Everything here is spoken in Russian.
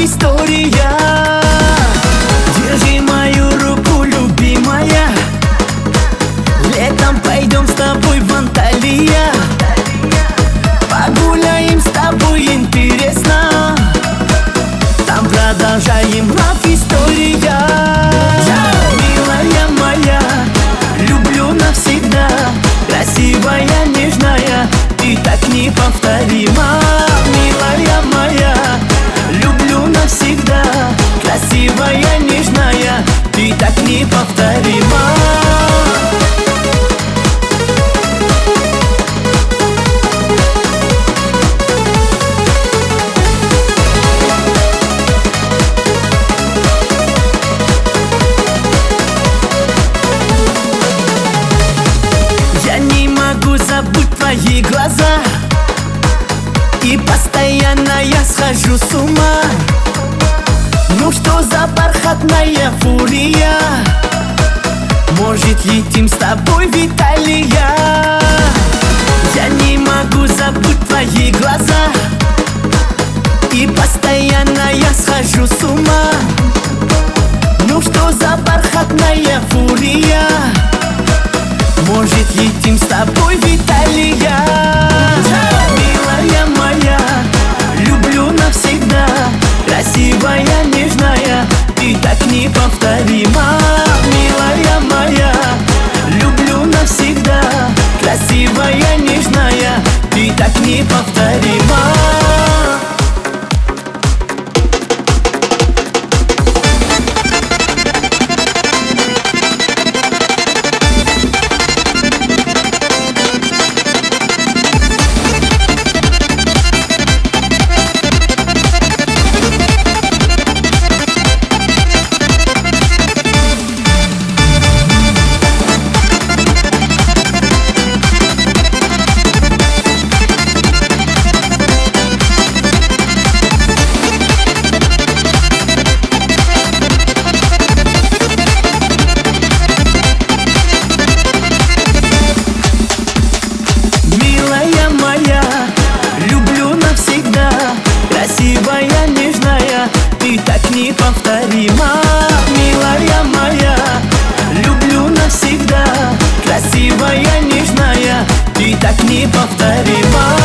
история. Держи мою руку, любимая. Летом пойдем с тобой в Анталия. Погуляем с тобой, интересно. Там продолжаем лав история. Милая моя, люблю навсегда. Красивая, нежная, ты так неповторима. Милая моя, люблю навсегда. Красивая, нежная, ты так неповторима. Я не могу забыть твои глаза, и постоянно я схожу с ума. Ну что за бархатная фурия? Может, летим с тобой в Италия? Я не могу забыть твои глаза, и постоянно я схожу с ума. Ну что за бархатная фурия? Может, летим с тобой в Италия? Милая моя, люблю навсегда. Красивая, нежная, ты так неповторима. Милая моя, люблю навсегда. Красивая, нежная, ты так неповторима. Красивая, нежная, ты так неповторима. Милая моя, люблю навсегда. Красивая, нежная, ты так неповторима.